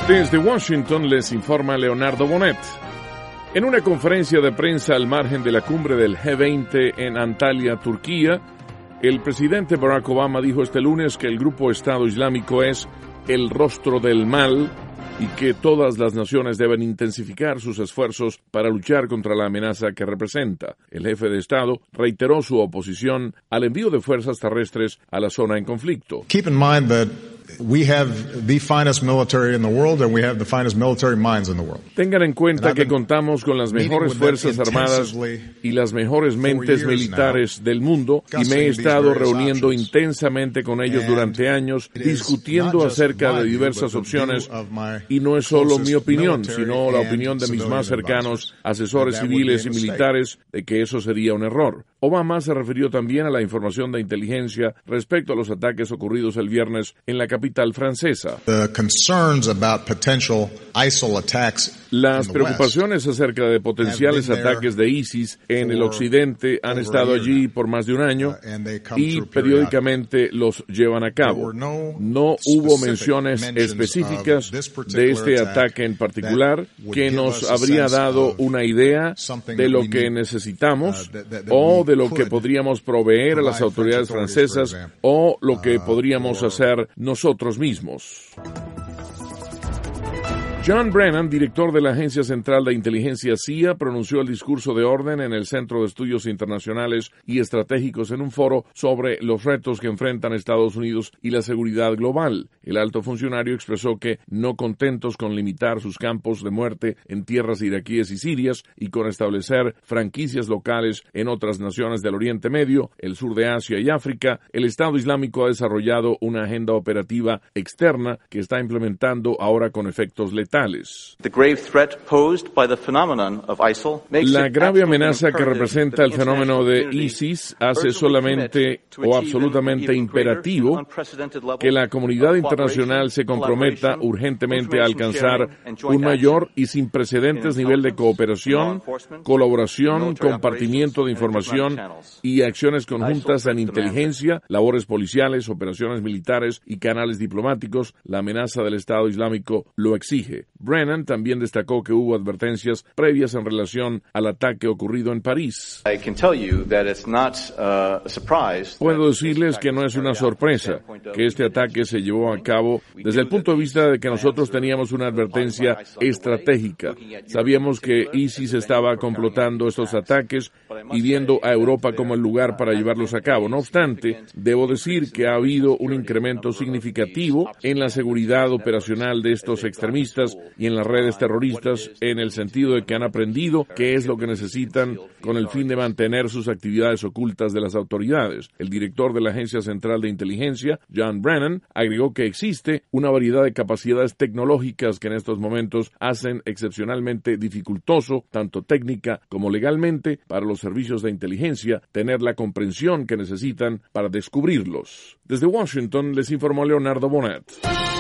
Desde Washington les informa Leonardo Bonet. En una conferencia de prensa al margen de la cumbre del G20 en Antalya, Turquía, el presidente Barack Obama dijo este lunes que el grupo Estado Islámico es el rostro del mal y que todas las naciones deben intensificar sus esfuerzos para luchar contra la amenaza que representa. El jefe de Estado reiteró su oposición al envío de fuerzas terrestres a la zona en conflicto. Keep in mind that we have the finest military in the world and we have the finest military minds in the world. Tengan en cuenta que contamos con las mejores fuerzas armadas y las mejores mentes militares del mundo y me he estado reuniendo intensamente con ellos durante años, discutiendo acerca de diversas opciones y no es solo mi opinión, sino la opinión de mis más cercanos asesores civiles y militares de que eso sería un error. Obama se refirió también a la información de inteligencia respecto a los ataques ocurridos el viernes en la capital francesa. Las preocupaciones acerca de potenciales ataques de ISIS en el occidente han estado allí por más de un año y periódicamente los llevan a cabo. No hubo menciones específicas de este ataque en particular que nos habría dado una idea de lo que necesitamos o de lo que podríamos proveer a las autoridades francesas o lo que podríamos hacer nosotros mismos. John Brennan, director de la Agencia Central de Inteligencia CIA, pronunció el discurso de orden en el Centro de Estudios Internacionales y Estratégicos en un foro sobre los retos que enfrentan Estados Unidos y la seguridad global. El alto funcionario expresó que, no contentos con limitar sus campos de muerte en tierras iraquíes y sirias y con establecer franquicias locales en otras naciones del Oriente Medio, el sur de Asia y África, el Estado Islámico ha desarrollado una agenda operativa externa que está implementando ahora con efectos letales. La grave amenaza que representa el fenómeno de ISIS hace solamente o absolutamente imperativo que la comunidad internacional se comprometa urgentemente a alcanzar un mayor y sin precedentes nivel de cooperación, colaboración, compartimiento de información y acciones conjuntas en inteligencia, labores policiales, operaciones militares y canales diplomáticos. La amenaza del Estado Islámico lo exige. Brennan también destacó que hubo advertencias previas en relación al ataque ocurrido en París. Puedo decirles que no es una sorpresa que este ataque se llevó a cabo desde el punto de vista de que nosotros teníamos una advertencia estratégica. Sabíamos que ISIS estaba complotando estos ataques y viendo a Europa como el lugar para llevarlos a cabo. No obstante, debo decir que ha habido un incremento significativo en la seguridad operacional de estos extremistas y en las redes terroristas, en el sentido de que han aprendido qué es lo que necesitan con el fin de mantener sus actividades ocultas de las autoridades. El director de la Agencia Central de Inteligencia, John Brennan, agregó que existe una variedad de capacidades tecnológicas que en estos momentos hacen excepcionalmente dificultoso, tanto técnica como legalmente, para los servicios de inteligencia tener la comprensión que necesitan para descubrirlos. Desde Washington les informó Leonardo Bonet.